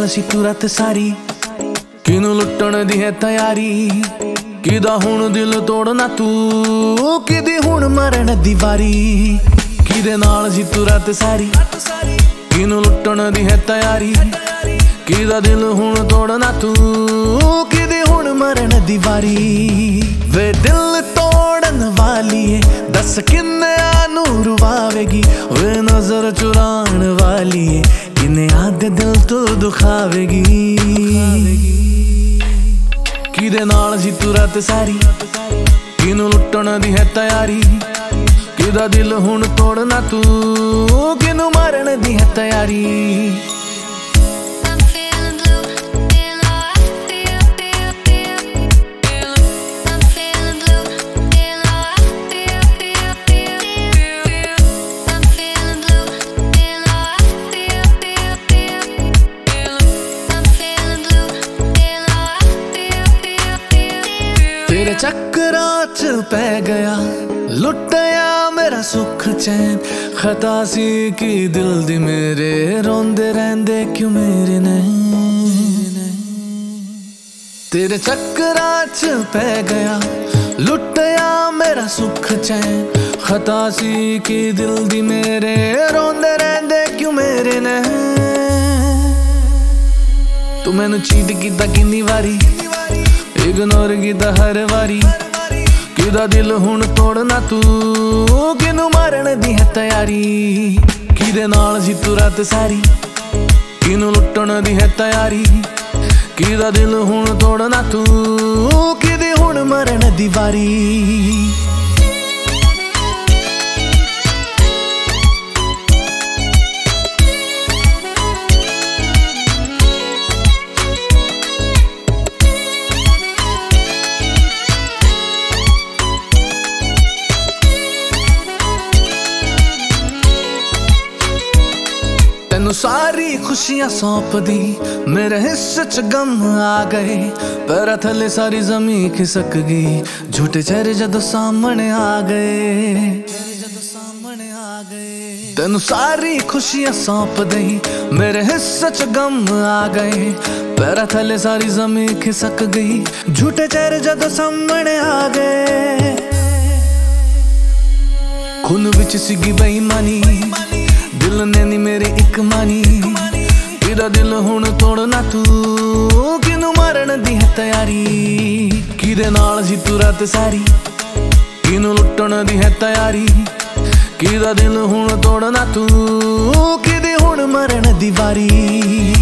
सी तू रात सारी, किनू लुटण दी है तैयारी। किदा हुण दिल तोड़ना तू, किदी हुण मरण दी वारी। किदे नाल सी तू रात सारी, किनू लुटण दी है तैयारी। किदा दिल हुण तोड़ना तू, किदी हुण मरण दी वारी। वे दिल तोड़न वाली है, दस किन्ने नू रुवावेगी। वे नजर चुरान वाली है, किन्ने आदे दिल तू दुखावेगी। किदे नाल सी तू रात सारी, किनू लुटण दी है तैयारी। किदा दिल हुण तोड़ना तू, किनू मारन दी है तैयारी। तेरे चक्करां च पै गया, लुटया मेरा सुख चैन। खता सी की दिल दी मेरे, रोंदे रहंदे क्यों मेरे नैन। तेरे चक्करां च पै गया, लुटया मेरा सुख चैन। खता सी की दिल दी मेरे, रोंदे रहंदे क्यों मेरे नैन। तू मैनू चीट कीता किन्नी वारी, इग्नोर कीता हर वारी। किदा दिल हुण तोड़ना तू, किनू मारन दी है तैयारी। किदे नाल सी तू रात सारी, किनू लुटण दी है तैयारी। किदा दिल हुण तोड़ना तू, किदी हुण मरण दी वारी। तेनू सारी खुशियां सौंप दी, मेरे हिस्से च गम आ गए। पैर थले सारी जमीन खिसक गई, झूठे चेहरे जदों सामने आ गए। तेनू सारी खुशियां सौंप दी, मेरे हिस्से च गम आ गए। पैर थले सारी जमीन खिसक गई, झूठे चेहरे जदों सामने आ गए। खून विच सीगी बेईमानी, दिल ने नी मेरी इक मानी। किदा दिल हुण तोड़ना तू, किनू मारन दी है तैयारी। किदे नाल सी तू रात सारी, किनू लुटण दी है तैयारी। किदा दिल हुण तोड़ना तू, किदी हुण मरण दी वारी।